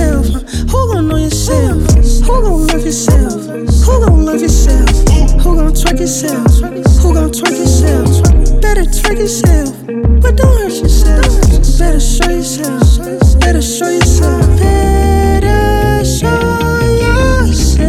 yourself? Who gon' know yourself? Who gon' love yourself? Who gon' love yourself? Who gon' twerk yourself? Who gon' twerk yourself? Better twerk yourself, but don't hurt yourself. Better show yourself. Better show yourself. Better show yourself.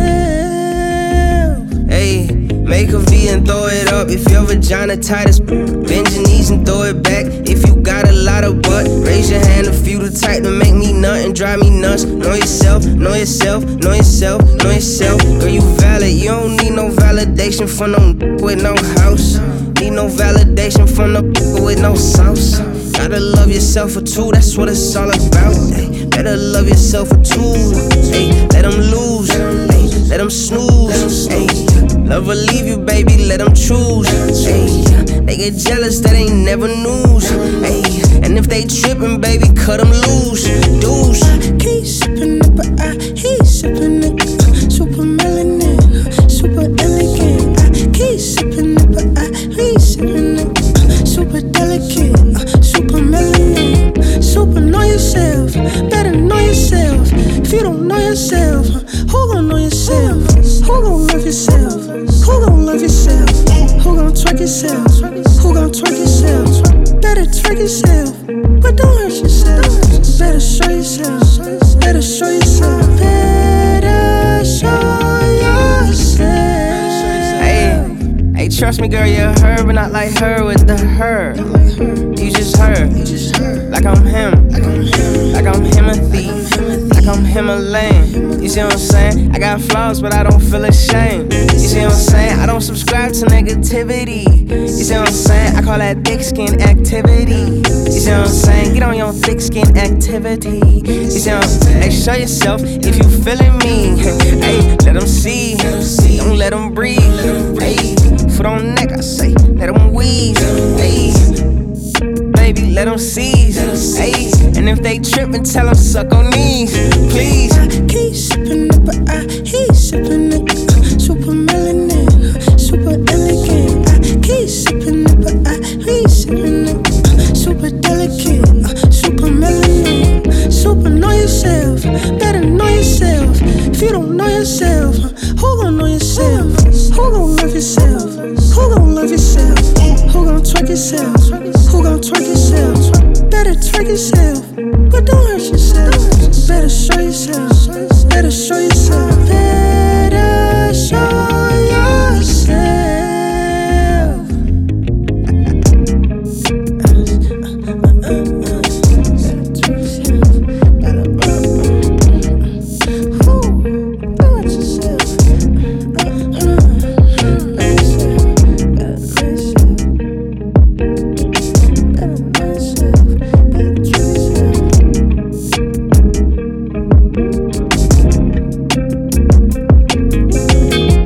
Hey, make a V and throw it up. If your vagina tight as bend your knees and throw it back. If you got a lot of butt, raise your hand if you the type to make me nut and drive me nuts. Know yourself, know yourself, know yourself, know yourself. Girl, you valid, you don't need no validation from no with no house. Need no validation from the with no sauce. Gotta love yourself for two, that's what it's all about. Ay, better love yourself for two. Ay, let them lose, ay, let them snooze. Ay, love or leave you, baby, let them choose. Ay, they get jealous, that ain't never news. Ay, and if they trippin', baby, cut them loose. Deuce. Keep sippin' it, but I keep sippin' it. Super melanin, super elegant. I keep sippin' it, but I keep sippin' it. Super delicate, super melanin. Super know yourself, better know yourself. If you don't know yourself, who gon' know yourself? Who gon' love yourself? Who gon' love yourself? Who gon' twerk yourself? Who gon' twerk yourself? Better twerk yourself, but don't hurt yourself. Better show yourself. Better show yourself. Better show yourself. Hey, trust me, girl, you're her, but not like her with the her. You just her, like I'm him, like I'm Timothy, like I'm Himalayan. You see what I'm saying? I got flaws, but I don't feel ashamed. You see what I'm saying? I don't subscribe to negativity. You see what I'm saying? I call that thick skin activity. You see what I'm saying? Get on your thick skin activity. You see what I'm saying? Hey, show yourself if you feeling me. Hey, let them see, don't let them breathe. Hey, foot on neck, I say, let them wheeze. Hey, baby, let them seize. Hey, and if they trippin', tell them suck on these, please. I keep sippin' it, but I keep sippin' it. Super melanin, super elegant. I keep sippin' it, but I keep sippin' it. Super delicate, super melanin. Super know yourself, better know yourself. If you don't know yourself, who gon' know yourself? Who gon' love yourself? Who gon' love yourself? Who gon' twerk yourself? Who gon' twerk yourself? Better twerk yourself, but don't hurt yourself. Better show yourself. Better show yourself.